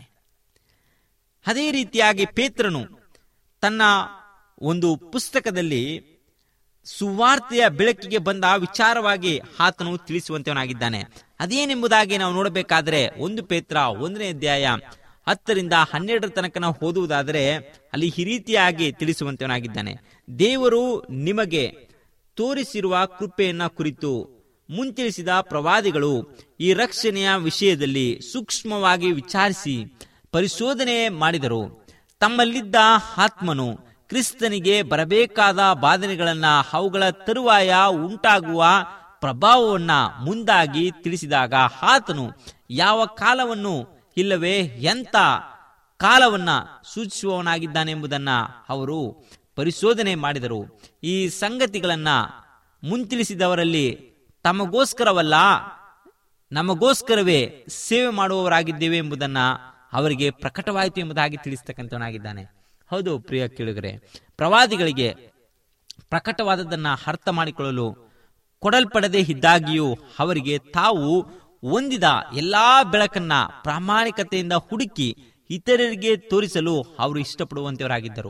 ಅದೇ ರೀತಿಯಾಗಿ ಪೇತ್ರನು ತನ್ನ ಒಂದು ಪುಸ್ತಕದಲ್ಲಿ ಸುವಾರ್ತೆಯ ಬೆಳಕಿಗೆ ಬಂದ ವಿಚಾರವಾಗಿ ಆತನು ತಿಳಿಸುವಂತವನಾಗಿದ್ದಾನೆ. ಅದೇನೆಂಬುದಾಗಿ ನಾವು ನೋಡಬೇಕಾದ್ರೆ 1 ಪೇತ್ರ 1ನೇ ಅಧ್ಯಾಯ 10ರಿಂದ 12 ತನಕ ನಾವು ಓದುವುದಾದರೆ ಅಲ್ಲಿ ಈ ರೀತಿಯಾಗಿ ತಿಳಿಸುವಂತವನಾಗಿದ್ದಾನೆ. ದೇವರು ನಿಮಗೆ ತೋರಿಸಿರುವ ಕೃಪೆಯನ್ನ ಕುರಿತು ಮುಂತಿಳಿಸಿದ ಪ್ರವಾದಿಗಳು ಈ ರಕ್ಷಣೆಯ ವಿಷಯದಲ್ಲಿ ಸೂಕ್ಷ್ಮವಾಗಿ ವಿಚಾರಿಸಿ ಪರಿಶೋಧನೆ ಮಾಡಿದರು. ತಮ್ಮಲ್ಲಿದ್ದ ಆತ್ಮನು ಕ್ರಿಸ್ತನಿಗೆ ಬರಬೇಕಾದ ಬಾಧನೆಗಳನ್ನ, ಅವುಗಳ ತರುವಾಯ ಉಂಟಾಗುವ ಪ್ರಭಾವವನ್ನ ಮುಂದಾಗಿ ತಿಳಿಸಿದಾಗ ಆತನು ಯಾವ ಕಾಲವನ್ನು ಇಲ್ಲವೇ ಎಂಥ ಕಾಲವನ್ನ ಸೂಚಿಸುವವನಾಗಿದ್ದಾನೆಂಬುದನ್ನ ಅವರು ಪರಿಶೋಧನೆ ಮಾಡಿದರು. ಈ ಸಂಗತಿಗಳನ್ನ ಮುಂತಿಳಿಸಿದವರಲ್ಲಿ ತಮಗೋಸ್ಕರವಲ್ಲ, ನಮಗೋಸ್ಕರವೇ ಸೇವೆ ಮಾಡುವವರಾಗಿದ್ದೇವೆ ಎಂಬುದನ್ನ ಅವರಿಗೆ ಪ್ರಕಟವಾಯಿತು ಎಂಬುದಾಗಿ ತಿಳಿಸ್ತಕ್ಕಂಥವನಾಗಿದ್ದಾನೆ. ಹೌದು ಪ್ರಿಯ ಕೇಳುಗರೆ, ಪ್ರವಾದಿಗಳಿಗೆ ಪ್ರಕಟವಾದದ್ದನ್ನ ಅರ್ಥ ಮಾಡಿಕೊಳ್ಳಲು ಕೊಡಲ್ಪಡದೆ ಇದ್ದಾಗಿಯೂ ಅವರಿಗೆ ತಾವು ಹೊಂದಿದ ಎಲ್ಲಾ ಬೆಳಕನ್ನ ಪ್ರಾಮಾಣಿಕತೆಯಿಂದ ಹುಡುಕಿ ಇತರರಿಗೆ ತೋರಿಸಲು ಅವರು ಇಷ್ಟಪಡುವಂತವರಾಗಿದ್ದರು.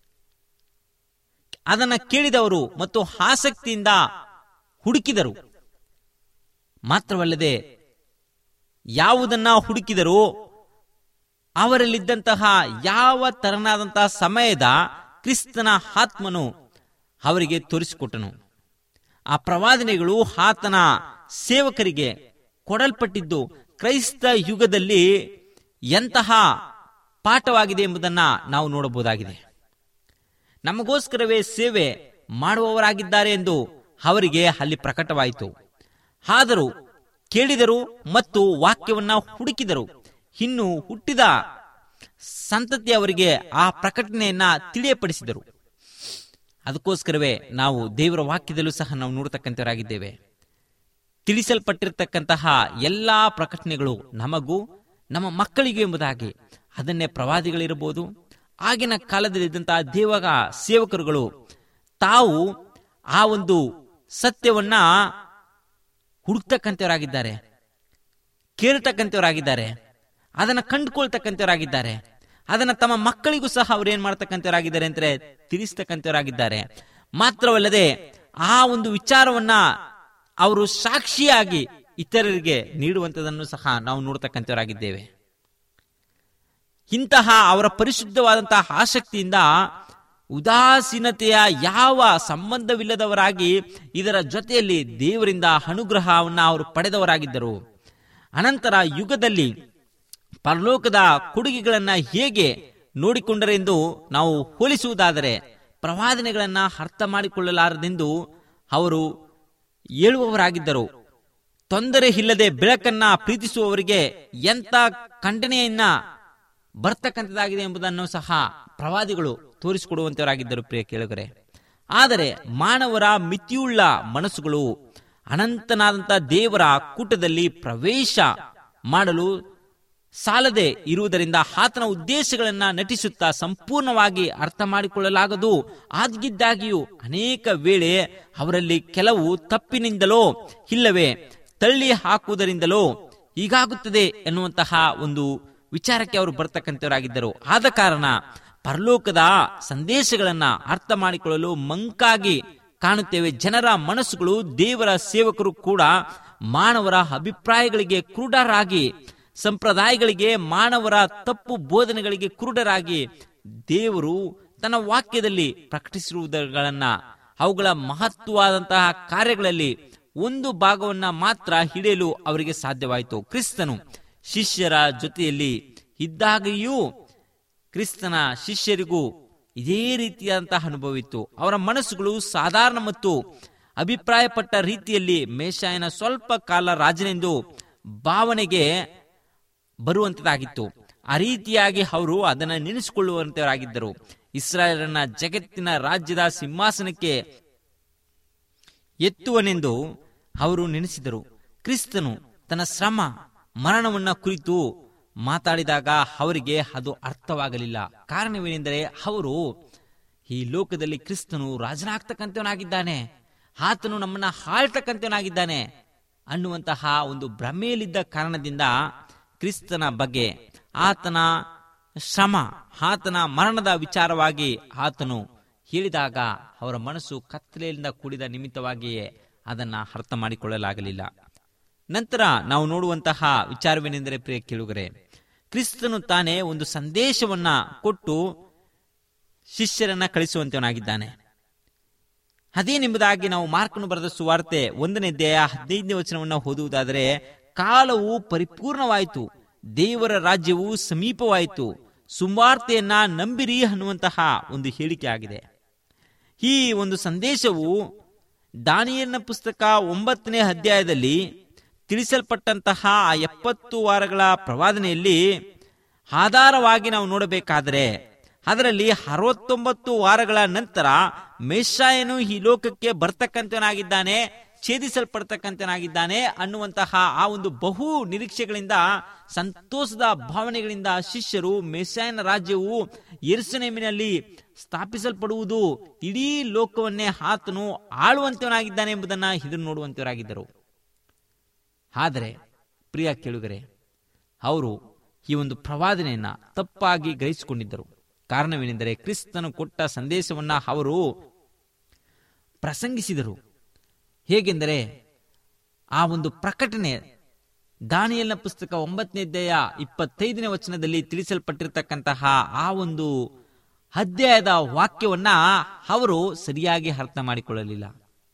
ಅದನ್ನ ಕೇಳಿದವರು ಮತ್ತು ಆಸಕ್ತಿಯಿಂದ ಹುಡುಕಿದರು. ಮಾತ್ರವಲ್ಲದೆ ಯಾವುದನ್ನ ಹುಡುಕಿದರೂ ಅವರಲ್ಲಿದ್ದಂತಹ ಯಾವ ತರನಾದಂತಹ ಸಮಯದ ಕ್ರಿಸ್ತನ ಆತ್ಮನು ಅವರಿಗೆ ತೋರಿಸಿಕೊಟ್ಟನು. ಆ ಪ್ರವಾದನೆಗಳು ಆತನ ಸೇವಕರಿಗೆ ಕೊಡಲ್ಪಟ್ಟಿದ್ದು ಕ್ರೈಸ್ತ ಯುಗದಲ್ಲಿ ಎಂತಹ ಪಾಠವಾಗಿದೆ ಎಂಬುದನ್ನು ನಾವು ನೋಡಬಹುದಾಗಿದೆ. ನಮಗೋಸ್ಕರವೇ ಸೇವೆ ಮಾಡುವವರಾಗಿದ್ದಾರೆ ಎಂದು ಅವರಿಗೆ ಅಲ್ಲಿ ಪ್ರಕಟವಾಯಿತು. ಆದರೂ ಕೇಳಿದರು ಮತ್ತು ವಾಕ್ಯವನ್ನ ಹುಡುಕಿದರು. ಇನ್ನು ಹುಟ್ಟಿದ ಸಂತತಿಯವರಿಗೆ ಆ ಪ್ರಕಟಣೆಯನ್ನ ತಿಳಿಯಪಡಿಸಿದರು. ಅದಕ್ಕೋಸ್ಕರವೇ ನಾವು ದೇವರ ವಾಕ್ಯದಲ್ಲೂ ಸಹ ನಾವು ನೋಡತಕ್ಕಂಥವರಾಗಿದ್ದೇವೆ. ತಿಳಿಸಲ್ಪಟ್ಟಿರತಕ್ಕಂತಹ ಎಲ್ಲಾ ಪ್ರಕಟಣೆಗಳು ನಮಗೂ ನಮ್ಮ ಮಕ್ಕಳಿಗೂ ಎಂಬುದಾಗಿ ಅದನ್ನೇ ಪ್ರವಾದಿಗಳಿರಬಹುದು, ಆಗಿನ ಕಾಲದಲ್ಲಿದ್ದಂತಹ ದೇವರ ಸೇವಕರುಗಳು ತಾವು ಆ ಒಂದು ಸತ್ಯವನ್ನ ಹುಡುಕ್ತಕ್ಕಂಥವರಾಗಿದ್ದಾರೆ, ಕೇಳ್ತಕ್ಕಂಥವರಾಗಿದ್ದಾರೆ, ಅದನ್ನ ಕಂಡುಕೊಳ್ತಕ್ಕಂಥವರಾಗಿದ್ದಾರೆ. ಅದನ್ನ ತಮ್ಮ ಮಕ್ಕಳಿಗೂ ಸಹ ಅವ್ರು ಏನ್ ಮಾಡ್ತಕ್ಕಂಥವರಾಗಿದ್ದಾರೆ ಅಂದ್ರೆ ತಿಳಿಸ್ತಕ್ಕಂಥವರಾಗಿದ್ದಾರೆ. ಮಾತ್ರವಲ್ಲದೆ ಆ ಒಂದು ವಿಚಾರವನ್ನ ಅವರು ಸಾಕ್ಷಿಯಾಗಿ ಇತರರಿಗೆ ನೀಡುವಂತದನ್ನು ಸಹ ನಾವು ನೋಡ್ತಕ್ಕಂಥವರಾಗಿದ್ದೇವೆ. ಇಂತಹ ಅವರ ಪರಿಶುದ್ಧವಾದಂತಹ ಆಸಕ್ತಿಯಿಂದ ಉದಾಸೀನತೆಯ ಯಾವ ಸಂಬಂಧವಿಲ್ಲದವರಾಗಿ ಇದರ ಜೊತೆಯಲ್ಲಿ ದೇವರಿಂದ ಅನುಗ್ರಹವನ್ನ ಅವರು ಪಡೆದವರಾಗಿದ್ದರು. ಅನಂತರ ಯುಗದಲ್ಲಿ ಪರಲೋಕದ ಕೊಡುಗೆಗಳನ್ನ ಹೇಗೆ ನೋಡಿಕೊಂಡರೆಂದು ನಾವು ಹೋಲಿಸುವುದಾದರೆ ಪ್ರವಾದನೆಗಳನ್ನ ಅರ್ಥ ಮಾಡಿಕೊಳ್ಳಲಾರದೆಂದು ಅವರು ಹೇಳುವವರಾಗಿದ್ದರು. ತೊಂದರೆ ಇಲ್ಲದೆ ಬೆಳಕನ್ನ ಪ್ರೀತಿಸುವವರಿಗೆ ಎಂತ ಖಂಡನೆಯನ್ನ ಬರ್ತಕ್ಕಂಥದ್ದಾಗಿದೆ ಎಂಬುದನ್ನು ಸಹ ಪ್ರವಾದಿಗಳು ತೋರಿಸಿಕೊಡುವಂತವರಾಗಿದ್ದರು. ಪ್ರಿಯ ಕೇಳುಗರೆ, ಆದರೆ ಮಾನವರ ಮಿತಿಯುಳ್ಳ ಮನಸ್ಸುಗಳು ಅನಂತನಾದಂತಹ ದೇವರ ಕೂಟದಲ್ಲಿ ಪ್ರವೇಶ ಮಾಡಲು ಸಾಲದೆ ಇರುವುದರಿಂದ ಆತನ ಉದ್ದೇಶಗಳನ್ನ ನಟಿಸುತ್ತಾ ಸಂಪೂರ್ಣವಾಗಿ ಅರ್ಥ ಮಾಡಿಕೊಳ್ಳಲಾಗದು. ಆಗಿದ್ದಾಗಿಯೂ ಅನೇಕ ವೇಳೆ ಅವರಲ್ಲಿ ಕೆಲವು ತಪ್ಪಿನಿಂದಲೋ ಇಲ್ಲವೇ ತಳ್ಳಿ ಹಾಕುವುದರಿಂದಲೋ ಹೀಗಾಗುತ್ತದೆ ಎನ್ನುವಂತಹ ಒಂದು ವಿಚಾರಕ್ಕೆ ಅವರು ಬರ್ತಕ್ಕಂಥವರಾಗಿದ್ದರು. ಆದ ಕಾರಣ ಪರಲೋಕದ ಸಂದೇಶಗಳನ್ನ ಅರ್ಥ ಮಾಡಿಕೊಳ್ಳಲು ಮಂಕಾಗಿ ಕಾಣುತ್ತೇವೆ. ಜನರ ಮನಸ್ಸುಗಳು ದೇವರ ಸೇವಕರು ಕೂಡ ಮಾನವರ ಅಭಿಪ್ರಾಯಗಳಿಗೆ ಕ್ರೂಢರಾಗಿ, ಸಂಪ್ರದಾಯಗಳಿಗೆ, ಮಾನವರ ತಪ್ಪು ಬೋಧನೆಗಳಿಗೆ ಕ್ರೂಢರಾಗಿ ದೇವರು ತನ್ನ ವಾಕ್ಯದಲ್ಲಿ ಪ್ರಕಟಿಸಿರುವುದನ್ನ ಅವುಗಳ ಮಹತ್ವವಾದಂತಹ ಕಾರ್ಯಗಳಲ್ಲಿ ಒಂದು ಭಾಗವನ್ನ ಮಾತ್ರ ಹಿಡಿಯಲು ಅವರಿಗೆ ಸಾಧ್ಯವಾಯಿತು. ಕ್ರಿಸ್ತನು ಶಿಷ್ಯರ ಜೊತೆಯಲ್ಲಿ ಇದ್ದಾಗಿಯೂ ಕ್ರಿಸ್ತನ ಶಿಷ್ಯರಿಗೂ ಇದೇ ರೀತಿಯಾದಂತಹ ಅನುಭವ ಇತ್ತು. ಅವರ ಮನಸ್ಸುಗಳು ಸಾಧಾರಣ ಮತ್ತು ಅಭಿಪ್ರಾಯಪಟ್ಟ ರೀತಿಯಲ್ಲಿ ಮೇಷಾಯನ ಸ್ವಲ್ಪ ಕಾಲ ರಾಜನೆಂದು ಭಾವನೆಗೆ ಬರುವಂತದಾಗಿತ್ತು. ಆ ರೀತಿಯಾಗಿ ಅವರು ಅದನ್ನು ನೆನೆಸಿಕೊಳ್ಳುವಂತವರಾಗಿದ್ದರು. ಇಸ್ರಾಯೇಲರನ್ನ ಜಗತ್ತಿನ ರಾಜ್ಯದ ಸಿಂಹಾಸನಕ್ಕೆ ಎತ್ತುವನೆಂದು ಅವರು ನೆನೆಸಿದರು. ಕ್ರಿಸ್ತನು ತನ್ನ ಶ್ರಮ ಮರಣವನ್ನ ಕುರಿತು ಮಾತಾಡಿದಾಗ ಅವರಿಗೆ ಅದು ಅರ್ಥವಾಗಲಿಲ್ಲ. ಕಾರಣವೇನೆಂದರೆ ಅವರು ಈ ಲೋಕದಲ್ಲಿ ಕ್ರಿಸ್ತನು ರಾಜನಾಗ್ತಕ್ಕಂಥವನಾಗಿದ್ದಾನೆ, ಆತನು ನಮ್ಮನ್ನ ಆಳ್ತಕ್ಕಂಥವನಾಗಿದ್ದಾನೆ ಅನ್ನುವಂತಹ ಒಂದು ಭ್ರಮೆಯಲ್ಲಿದ್ದ ಕಾರಣದಿಂದ ಕ್ರಿಸ್ತನ ಬಗ್ಗೆ, ಆತನ ಶ್ರಮ, ಆತನ ಮರಣದ ವಿಚಾರವಾಗಿ ಆತನು ಹೇಳಿದಾಗ ಅವರ ಮನಸ್ಸು ಕತ್ತಲೆಯಿಂದ ಕೂಡಿದ ನಿಮಿತ್ತವಾಗಿಯೇ ಅದನ್ನ ಅರ್ಥ ಮಾಡಿಕೊಳ್ಳಲಾಗಲಿಲ್ಲ. ನಂತರ ನಾವು ನೋಡುವಂತಹ ವಿಚಾರವೇನೆಂದರೆ, ಪ್ರಿಯ ಕೇಳುಗರೆ, ಕ್ರಿಸ್ತನು ತಾನೇ ಒಂದು ಸಂದೇಶವನ್ನ ಕೊಟ್ಟು ಶಿಷ್ಯರನ್ನ ಕಳಿಸುವಂತವನಾಗಿದ್ದಾನೆ. ಅದೇನೆಂಬುದಾಗಿ ನಾವು ಮಾರ್ಕನು ಬರೆದ ಸುವಾರ್ತೆ 1ನೇ ಅಧ್ಯಾಯ 15ನೇ ವಚನವನ್ನು ಓದುವುದಾದರೆ, ಕಾಲವು ಪರಿಪೂರ್ಣವಾಯಿತು, ದೇವರ ರಾಜ್ಯವು ಸಮೀಪವಾಯಿತು, ಸುವಾರ್ತೆಯನ್ನ ನಂಬಿರಿ ಅನ್ನುವಂತಹ ಒಂದು ಹೇಳಿಕೆ ಆಗಿದೆ. ಈ ಒಂದು ಸಂದೇಶವು ದಾನಿಯೇಲನ ಪುಸ್ತಕ 9ನೇ ಅಧ್ಯಾಯದಲ್ಲಿ ತಿಳಿಸಲ್ಪಟ್ಟಂತಹ 70 ವಾರಗಳ ಪ್ರವಾದನೆಯಲ್ಲಿ ಆಧಾರವಾಗಿ ನಾವು ನೋಡಬೇಕಾದರೆ ಅದರಲ್ಲಿ 69 ವಾರಗಳ ನಂತರ ಮೆಸ್ಸಾಯನು ಈ ಲೋಕಕ್ಕೆ ಬರ್ತಕ್ಕಂಥವನಾಗಿದ್ದಾನೆ, ಛೇದಿಸಲ್ಪಡ್ತಕ್ಕಂಥನಾಗಿದ್ದಾನೆ ಅನ್ನುವಂತಹ ಆ ಒಂದು ಬಹು ನಿರೀಕ್ಷೆಗಳಿಂದ, ಸಂತೋಷದ ಭಾವನೆಗಳಿಂದ ಶಿಷ್ಯರು ಮೆಸ್ಸಾಯನ ರಾಜ್ಯವು ಯೆರೂಸಲೇಮಿನಲ್ಲಿ ಸ್ಥಾಪಿಸಲ್ಪಡುವುದು, ಇಡೀ ಲೋಕವನ್ನೇ ಆತನು ಆಳುವಂತವನಾಗಿದ್ದಾನೆ ಎಂಬುದನ್ನು ಇದನ್ನು ನೋಡುವಂತವರಾಗಿದ್ದರು. ಆದರೆ ಪ್ರಿಯ ಕೇಳುಗರೆ, ಅವರು ಈ ಒಂದು ಪ್ರವಾದನೆಯನ್ನ ತಪ್ಪಾಗಿ ಗ್ರಹಿಸಿಕೊಂಡಿದ್ದರು. ಕಾರಣವೇನೆಂದರೆ ಕ್ರಿಸ್ತನು ಕೊಟ್ಟ ಸಂದೇಶವನ್ನ ಅವರು ಪ್ರಸಂಗಿಸಿದರು. ಹೇಗೆಂದರೆ ಆ ಒಂದು ಪ್ರಕಟಣೆ ದಾನಿಯೇಲನ ಪುಸ್ತಕ 9ನೇ ಅಧ್ಯಾಯ 25ನೇ ವಚನದಲ್ಲಿ ತಿಳಿಸಲ್ಪಟ್ಟಿರತಕ್ಕಂತಹ ಆ ಒಂದು ಅಧ್ಯಾಯದ ವಾಕ್ಯವನ್ನ ಅವರು ಸರಿಯಾಗಿ ಅರ್ಥ ಮಾಡಿಕೊಳ್ಳಲಿಲ್ಲ.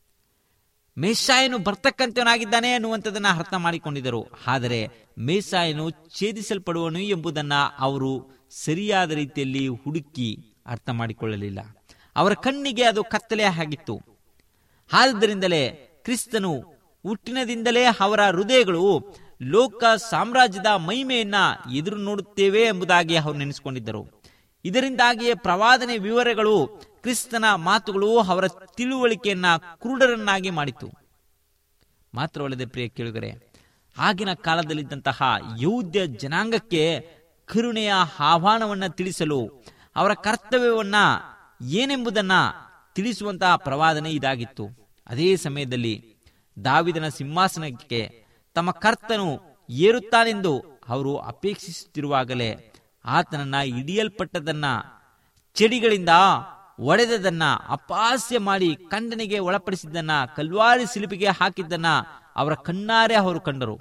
ಮೆಸ್ಸಾಯನು ಬರ್ತಕ್ಕಂಥವನಾಗಿದ್ದಾನೆ ಅನ್ನುವಂಥದ್ದನ್ನ ಅರ್ಥ ಮಾಡಿಕೊಂಡಿದ್ದರು. ಆದರೆ ಮೆಸ್ಸಾಯನು ಛೇದಿಸಲ್ಪಡುವನು ಎಂಬುದನ್ನ ಅವರು ಸರಿಯಾದ ರೀತಿಯಲ್ಲಿ ಹುಡುಕಿ ಅರ್ಥ ಮಾಡಿಕೊಳ್ಳಲಿಲ್ಲ. ಅವರ ಕಣ್ಣಿಗೆ ಅದು ಕತ್ತಲೆ ಆಗಿತ್ತು. ಆದ್ದರಿಂದಲೇ ಕ್ರಿಸ್ತನು ಹುಟ್ಟಿನದಿಂದಲೇ ಅವರ ಹೃದಯಗಳು ಲೋಕ ಸಾಮ್ರಾಜ್ಯದ ಮಹಿಮೆಯನ್ನ ಎದುರು ನೋಡುತ್ತೇವೆ ಎಂಬುದಾಗಿ ಅವರು ನೆನೆಸಿಕೊಂಡಿದ್ದರು. ಇದರಿಂದಾಗಿಯೇ ಪ್ರವಾದನೆ ವಿವರಗಳು, ಕ್ರಿಸ್ತನ ಮಾತುಗಳು ಅವರ ತಿಳುವಳಿಕೆಯನ್ನ ಕುರುಡರನ್ನಾಗಿ ಮಾಡಿತು. ಮಾತ್ರವಲ್ಲದೆ ಪ್ರಿಯ ಕೇಳುಗರೆ, ಆಗಿನ ಕಾಲದಲ್ಲಿದ್ದಂತಹ ಯಹೂದ್ಯ ಜನಾಂಗಕ್ಕೆ ಕರುಣೆಯ ಆಹ್ವಾನವನ್ನ ತಿಳಿಸಲು, ಅವರ ಕರ್ತವ್ಯವನ್ನ ಏನೆಂಬುದನ್ನ ತಿಳಿಸುವಂತಹ ಪ್ರವಾದನೆ ಇದಾಗಿತ್ತು. ಅದೇ ಸಮಯದಲ್ಲಿ ದಾವಿದನ ಸಿಂಹಾಸನಕ್ಕೆ ತಮ್ಮ ಕರ್ತನು ಏರುತ್ತಾನೆಂದು ಅವರು ಅಪೇಕ್ಷಿಸುತ್ತಿರುವಾಗಲೇ ಆತನನ್ನ ಹಿಡಿಯಲ್ಪಟ್ಟದನ್ನ, ಚೆಡಿಗಳಿಂದ ಒಡೆದದನ್ನ, ಅಪಹಾಸ್ಯ ಮಾಡಿ ಖಂಡನೆಗೆ ಒಳಪಡಿಸಿದ್ದನ್ನ, ಕಲ್ವಾರಿ ಶಿಲುಬೆಗೆ ಹಾಕಿದ್ದನ್ನ ಅವರ ಕಣ್ಣಾರೆ ಅವರು ಕಂಡರು.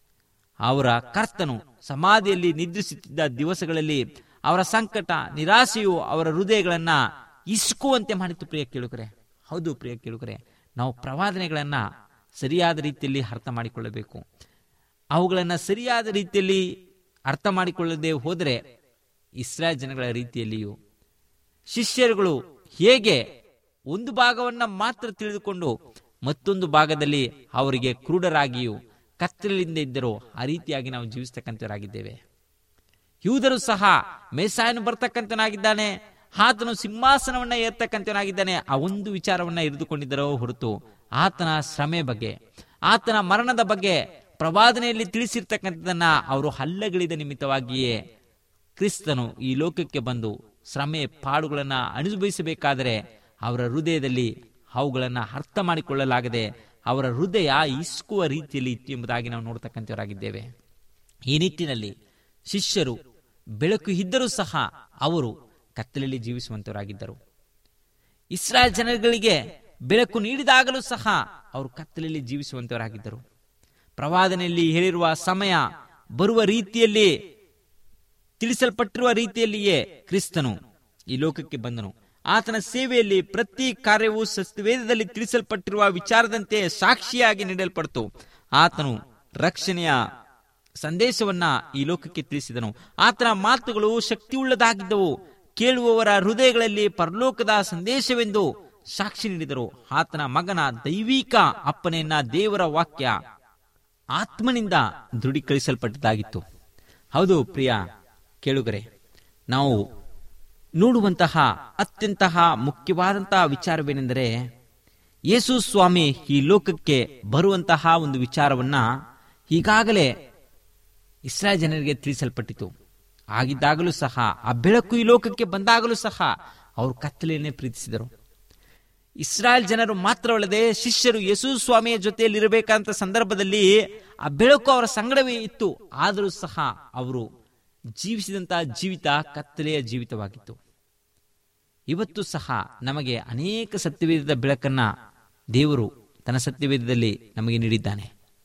ಅವರ ಕರ್ತನು ಸಮಾಧಿಯಲ್ಲಿ ನಿದ್ರಿಸುತ್ತಿದ್ದ ದಿವಸಗಳಲ್ಲಿ ಅವರ ಸಂಕಟ, ನಿರಾಶೆಯು ಅವರ ಹೃದಯಗಳನ್ನ ಇಸುಕುವಂತೆ ಮಾಡಿತು. ಪ್ರಿಯ ಕೇಳುಗರೆ, ಹೌದು ಪ್ರಿಯ ಕೇಳುಗರೆ, ನಾವು ಪ್ರವಾದನೆಗಳನ್ನ ಸರಿಯಾದ ರೀತಿಯಲ್ಲಿ ಅರ್ಥ ಮಾಡಿಕೊಳ್ಳಬೇಕು. ಅವುಗಳನ್ನ ಸರಿಯಾದ ರೀತಿಯಲ್ಲಿ ಅರ್ಥ ಮಾಡಿಕೊಳ್ಳದೆ ಹೋದರೆ ಇಸ್ರಾಯೇಲ್ ಜನಗಳ ರೀತಿಯಲ್ಲಿಯೂ ಶಿಷ್ಯರುಗಳು ಹೇಗೆ ಒಂದು ಭಾಗವನ್ನ ಮಾತ್ರ ತಿಳಿದುಕೊಂಡು ಮತ್ತೊಂದು ಭಾಗದಲ್ಲಿ ಅವರಿಗೆ ಕ್ರೂಢರಾಗಿಯೂ ಕತ್ತಲೆಯಿಂದ ಇದ್ದರೂ ಆ ರೀತಿಯಾಗಿ ನಾವು ಜೀವಿಸ್ತಕ್ಕಂಥವರಾಗಿದ್ದೇವೆ. ಯೂದರು ಸಹ ಮೆಸ್ಸಾಯನು ಬರ್ತಕ್ಕಂಥನಾಗಿದ್ದಾನೆ, ಆತನು ಸಿಂಹಾಸನವನ್ನ ಏರ್ತಕ್ಕಂಥವನಾಗಿದ್ದಾನೆ, ಆ ಒಂದು ವಿಚಾರವನ್ನ ಇರಿದುಕೊಂಡಿದ್ದರೋ ಹೊರತು ಆತನ ಶ್ರಮೆ ಬಗ್ಗೆ, ಆತನ ಮರಣದ ಬಗ್ಗೆ ಪ್ರವಾದನೆಯಲ್ಲಿ ತಿಳಿಸಿರ್ತಕ್ಕಂಥದನ್ನ ಅವರು ಹಲ್ಲಗಳಿದ ನಿಮಿತ್ತವಾಗಿಯೇ ಕ್ರಿಸ್ತನು ಈ ಲೋಕಕ್ಕೆ ಬಂದು ಶ್ರಮೆ ಪಾಡುಗಳನ್ನ ಅನುಭವಿಸಬೇಕಾದರೆ ಅವರ ಹೃದಯದಲ್ಲಿ ಅವುಗಳನ್ನ ಅರ್ಥ ಮಾಡಿಕೊಳ್ಳಲಾಗದೆ ಅವರ ಹೃದಯ ಇಸುಕುವ ರೀತಿಯಲ್ಲಿ ಇತ್ತು ಎಂಬುದಾಗಿ ನಾವು ನೋಡ್ತಕ್ಕಂಥವರಾಗಿದ್ದೇವೆ. ಈ ನಿಟ್ಟಿನಲ್ಲಿ ಶಿಷ್ಯರು ಬೆಳಕು ಇದ್ದರೂ ಸಹ ಅವರು ಕತ್ತಲೆಯಲ್ಲಿ ಜೀವಿಸುವಂತವರಾಗಿದ್ದರು. ಇಸ್ರಾಯೇಲ್ ಜನಗಳಿಗೆ ಬೆಳಕು ನೀಡಿದಾಗಲೂ ಸಹ ಅವರು ಕತ್ತಲೆಯಲ್ಲಿ ಜೀವಿಸುವಂತವರಾಗಿದ್ದರು. ಪ್ರವಾದನೆಯಲ್ಲಿ ಹೇಳಿರುವ ಸಮಯ ಬರುವ ರೀತಿಯಲ್ಲಿ ತಿಳಿಸಲ್ಪಟ್ಟಿರುವ ರೀತಿಯಲ್ಲಿಯೇ ಕ್ರಿಸ್ತನು ಈ ಲೋಕಕ್ಕೆ ಬಂದನು. ಆತನ ಸೇವೆಯಲ್ಲಿ ಪ್ರತಿ ಕಾರ್ಯವೂ ಸತ್ಯವೇದದಲ್ಲಿ ತಿಳಿಸಲ್ಪಟ್ಟಿರುವ ವಿಚಾರದಂತೆ ಸಾಕ್ಷಿಯಾಗಿ ನೀಡಲ್ಪಡ್ತು. ಆತನು ರಕ್ಷಣೆಯ ಸಂದೇಶವನ್ನ ಈ ಲೋಕಕ್ಕೆ ತಿಳಿಸಿದನು. ಆತನ ಮಾತುಗಳು ಶಕ್ತಿಯುಳ್ಳದಾಗಿದ್ದವು, ಕೇಳುವವರ ಹೃದಯಗಳಲ್ಲಿ ಪರಲೋಕದ ಸಂದೇಶವೆಂದು ಸಾಕ್ಷಿ ನೀಡಿದರು. ಆತನ ಮಗನ ದೈವಿಕ ಅಪ್ಪನೆಯನ್ನ ದೇವರ ವಾಕ್ಯ ಆತ್ಮನಿಂದ ದೃಢೀಕರಿಸಲ್ಪಟ್ಟದಾಗಿತ್ತು. ಹೌದು ಪ್ರಿಯ ಕೇಳುಗರೆ, ನಾವು ನೋಡುವಂತಹ ಅತ್ಯಂತ ಮುಖ್ಯವಾದಂತಹ ವಿಚಾರವೇನೆಂದರೆ ಯೇಸು ಸ್ವಾಮಿ ಈ ಲೋಕಕ್ಕೆ ಬರುವಂತಹ ಒಂದು ವಿಚಾರವನ್ನ ಈಗಾಗಲೇ ಇಸ್ರಾಯೇಲ್ ಜನರಿಗೆ ತಿಳಿಸಲ್ಪಟ್ಟಿತು. ಆಗಿದ್ದಾಗಲೂ ಸಹ ಆ ಬೆಳಕು ಈ ಲೋಕಕ್ಕೆ ಬಂದಾಗಲೂ ಸಹ ಅವರು ಕತ್ತಲೆಯನ್ನೇ ಪ್ರೀತಿಸಿದರು. ಇಸ್ರಾಯೇಲ್ ಜನರು ಮಾತ್ರವಲ್ಲದೆ ಶಿಷ್ಯರು ಯೇಸು ಸ್ವಾಮಿಯ ಜೊತೆಯಲ್ಲಿ ಇರಬೇಕಂತ ಸಂದರ್ಭದಲ್ಲಿ ಆ ಬೆಳಕು ಅವರ ಸಂಗಡವೇ ಇತ್ತು. ಆದರೂ ಸಹ ಅವರು ಜೀವಿಸಿದಂತಹ ಜೀವಿತ ಕತ್ತಲೆಯ ಜೀವಿತವಾಗಿತ್ತು. ಇವತ್ತು ಸಹ ನಮಗೆ ಅನೇಕ ಸತ್ಯವೇದದ ಬೆಳಕನ್ನ ದೇವರು ತನ್ನ ಸತ್ಯವೇದದಲ್ಲಿ ನಮಗೆ ನೀಡಿದ್ದಾನೆ.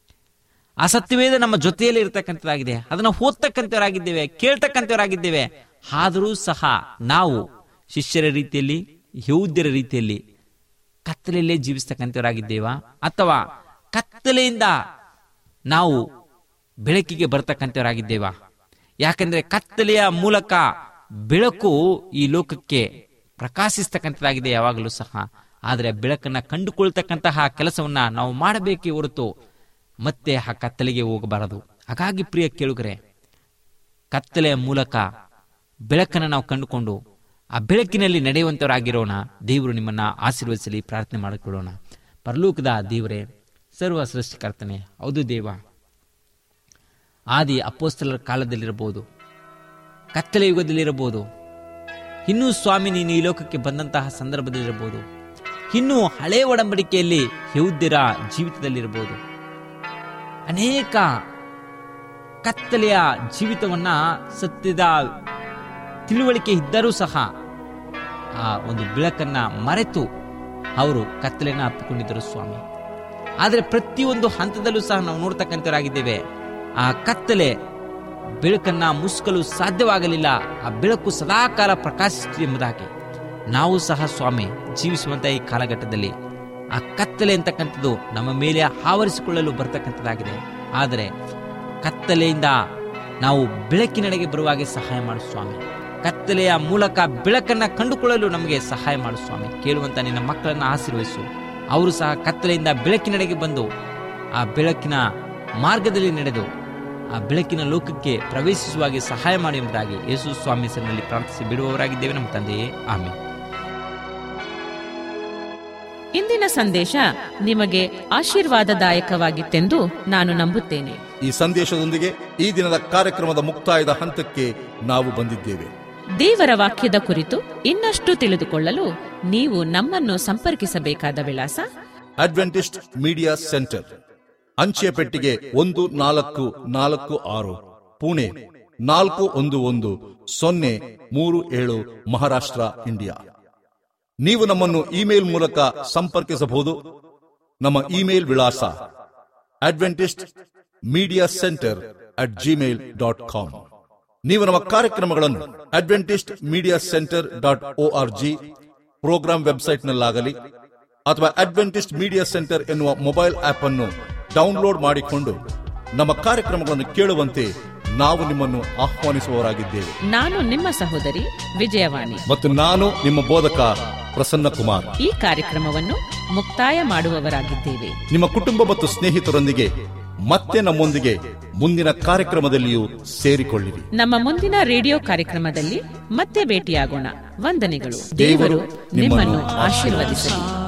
ಆ ಸತ್ಯವೇದ ನಮ್ಮ ಜೊತೆಯಲ್ಲಿ ಇರತಕ್ಕಂಥದ್ದಾಗಿದೆ. ಅದನ್ನು ಓದ್ತಕ್ಕಂಥವರಾಗಿದ್ದೇವೆ, ಕೇಳ್ತಕ್ಕಂಥವರಾಗಿದ್ದೇವೆ. ಆದರೂ ಸಹ ನಾವು ಶಿಷ್ಯರ ರೀತಿಯಲ್ಲಿ, ಯಹೂದ್ಯರ ರೀತಿಯಲ್ಲಿ ಕತ್ತಲೆಯಲ್ಲೇ ಜೀವಿಸ್ತಕ್ಕಂಥವರಾಗಿದ್ದೇವಾ, ಅಥವಾ ಕತ್ತಲೆಯಿಂದ ನಾವು ಬೆಳಕಿಗೆ ಬರ್ತಕ್ಕಂಥವರಾಗಿದ್ದೇವಾ? ಯಾಕಂದ್ರೆ ಕತ್ತಲೆಯ ಮೂಲಕ ಬೆಳಕು ಈ ಲೋಕಕ್ಕೆ ಪ್ರಕಾಶಿಸ್ತಕ್ಕಂಥದ್ದಾಗಿದೆ ಯಾವಾಗಲೂ ಸಹ. ಆದರೆ ಬೆಳಕನ್ನ ಕಂಡುಕೊಳ್ತಕ್ಕಂತಹ ಕೆಲಸವನ್ನ ನಾವು ಮಾಡಬೇಕೇ ಹೊರತು ಮತ್ತೆ ಆ ಕತ್ತಲೆಗೆ ಹೋಗಬಾರದು. ಹಾಗಾಗಿ ಪ್ರಿಯ ಕೇಳುಗರೆ, ಕತ್ತಲೆಯ ಮೂಲಕ ಬೆಳಕನ್ನು ನಾವು ಕಂಡುಕೊಂಡು ಆ ಬೆಳಕಿನಲ್ಲಿ ನಡೆಯುವಂತವರಾಗಿರೋಣ. ದೇವರು ನಿಮ್ಮನ್ನ ಆಶೀರ್ವದಿಸಲಿ. ಪ್ರಾರ್ಥನೆ ಮಾಡಿಕೊಳ್ಳೋಣ. ಪರಲೋಕದ ದೇವರೇ, ಸರ್ವ ಸೃಷ್ಟಿಕರ್ತನೆ, ಹೌದು ದೇವ, ಆದಿ ಅಪೊಸ್ತಲರ ಕಾಲದಲ್ಲಿರಬಹುದು, ಕತ್ತಲೆ ಯುಗದಲ್ಲಿರಬಹುದು, ಇನ್ನೂ ಸ್ವಾಮಿ ನೀನು ಈ ಲೋಕಕ್ಕೆ ಬಂದಂತಹ ಸಂದರ್ಭದಲ್ಲಿರಬಹುದು, ಇನ್ನೂ ಹಳೆ ಒಡಂಬಡಿಕೆಯಲ್ಲಿ ಯಹೂದ್ಯರ ಜೀವಿತದಲ್ಲಿರಬಹುದು, ಅನೇಕ ಕತ್ತಲೆಯ ಜೀವಿತವನ್ನ ಸತ್ಯದ ತಿಳುವಳಿಕೆ ಇದ್ದರೂ ಸಹ ಆ ಒಂದು ಬೆಳಕನ್ನ ಮರೆತು ಅವರು ಕತ್ತಲೆಯನ್ನು ಅಪ್ಪಿಕೊಂಡಿದ್ದರು ಸ್ವಾಮಿ. ಆದರೆ ಪ್ರತಿಯೊಂದು ಹಂತದಲ್ಲೂ ಸಹ ನಾವು ನೋಡ್ತಕ್ಕಂಥವರಾಗಿದ್ದೇವೆ, ಆ ಕತ್ತಲೆ ಬೆಳಕನ್ನ ಮುಸುಕಲು ಸಾಧ್ಯವಾಗಲಿಲ್ಲ. ಆ ಬೆಳಕು ಸದಾಕಾಲ ಪ್ರಕಾಶಿಸಿತು ಎಂಬುದಾಗಿ ನಾವು ಸಹ ಸ್ವಾಮಿ ಜೀವಿಸುವಂತಹ ಈ ಕಾಲಘಟ್ಟದಲ್ಲಿ ಆ ಕತ್ತಲೆ ಅಂತಕ್ಕಂಥದ್ದು ನಮ್ಮ ಮೇಲೆ ಆವರಿಸಿಕೊಳ್ಳಲು ಬರ್ತಕ್ಕಂಥದ್ದಾಗಿದೆ. ಆದರೆ ಕತ್ತಲೆಯಿಂದ ನಾವು ಬೆಳಕಿನೆಡೆಗೆ ಬರುವಾಗೆ ಸಹಾಯ ಮಾಡು ಸ್ವಾಮಿ. ಕತ್ತಲೆಯ ಮೂಲಕ ಬೆಳಕನ್ನ ಕಂಡುಕೊಳ್ಳಲು ನಮಗೆ ಸಹಾಯ ಮಾಡು ಸ್ವಾಮಿ. ಕೇಳುವಂತ ನಿನ್ನ ಮಕ್ಕಳನ್ನ ಆಶೀರ್ವದಿಸು. ಅವರು ಸಹ ಕತ್ತಲೆಯಿಂದ ಬೆಳಕಿನೆಡೆಗೆ ಬಂದು ಆ ಬೆಳಕಿನ ಮಾರ್ಗದಲ್ಲಿ ನಡೆದು ಆ ಬೆಳಕಿನ ಲೋಕಕ್ಕೆ ಪ್ರವೇಶಿಸುವಾಗೆ ಸಹಾಯ ಮಾಡಿ ಎಂಬುದಾಗಿ ಯೇಸು ಸ್ವಾಮಿ ಹೆಸರಿನಲ್ಲಿ ಪ್ರಾರ್ಥಿಸಿ ಬಿಡುವವರಾಗಿದ್ದೇವೆ ನಮ್ಮ ತಂದೆಯೇ, ಆಮೆನ್. ಇಂದಿನ ಸಂದೇಶ ನಿಮಗೆ ಆಶೀರ್ವಾದದಾಯಕವಾಗಿತ್ತೆಂದು ನಾನು ನಂಬುತ್ತೇನೆ. ಈ ಸಂದೇಶದೊಂದಿಗೆ ಈ ದಿನದ ಕಾರ್ಯಕ್ರಮದ ಮುಕ್ತಾಯದ ಹಂತಕ್ಕೆ ನಾವು ಬಂದಿದ್ದೇವೆ. ದೇವರ ವಾಕ್ಯದ ಕುರಿತು ಇನ್ನಷ್ಟು ತಿಳಿದುಕೊಳ್ಳಲು ನೀವು ನಮ್ಮನ್ನು ಸಂಪರ್ಕಿಸಬೇಕಾದ ವಿಳಾಸ: ಅಡ್ವೆಂಟಿಸ್ಟ್ ಮೀಡಿಯಾ ಸೆಂಟರ್, ಅಂಚೆ ಪೆಟ್ಟಿಗೆ 1446, ಪುಣೆ 411037, ಮಹಾರಾಷ್ಟ್ರ, ಇಂಡಿಯಾ. ನೀವು ನಮ್ಮನ್ನು ಇಮೇಲ್ ಮೂಲಕ ಸಂಪರ್ಕಿಸಬಹುದು. ನಮ್ಮ ಇಮೇಲ್ ವಿಳಾಸ adventistmediacenter@gmail.com. ನೀವು ನಮ್ಮ ಕಾರ್ಯಕ್ರಮಗಳನ್ನು adventistmediacenter.org ಪ್ರೋಗ್ರಾಂ ವೆಬ್ಸೈಟ್ನಲ್ಲಾಗಲಿ ಅಥವಾ ಅಡ್ವೆಂಟಿಸ್ಟ್ ಮೀಡಿಯಾ ಸೆಂಟರ್ ಎನ್ನುವ ಮೊಬೈಲ್ ಆಪ್ ಅನ್ನು ಡೌನ್ಲೋಡ್ ಮಾಡಿಕೊಂಡು ನಮ್ಮ ಕಾರ್ಯಕ್ರಮಗಳನ್ನು ಕೇಳುವಂತೆ ನಾವು ನಿಮ್ಮನ್ನು ಆಹ್ವಾನಿಸುವವರಾಗಿದ್ದೇವೆ. ನಾನು ನಿಮ್ಮ ಸಹೋದರಿ ವಿಜಯವಾಣಿ ಮತ್ತು ನಾನು ನಿಮ್ಮ ಬೋಧಕ ಪ್ರಸನ್ನ ಕುಮಾರ್. ಈ ಕಾರ್ಯಕ್ರಮವನ್ನು ಮುಕ್ತಾಯ ಮಾಡುವವರಾಗಿದ್ದೇವೆ. ನಿಮ್ಮ ಕುಟುಂಬ ಮತ್ತು ಸ್ನೇಹಿತರೊಂದಿಗೆ ಮತ್ತೆ ನಮ್ಮೊಂದಿಗೆ ಮುಂದಿನ ಕಾರ್ಯಕ್ರಮದಲ್ಲಿಯೂ ಸೇರಿಕೊಳ್ಳಿರಿ. ನಮ್ಮ ಮುಂದಿನ ರೇಡಿಯೋ ಕಾರ್ಯಕ್ರಮದಲ್ಲಿ ಮತ್ತೆ ಭೇಟಿಯಾಗೋಣ. ವಂದನೆಗಳು. ದೇವರು ನಿಮ್ಮನ್ನು ಆಶೀರ್ವದಿಸಲಿ.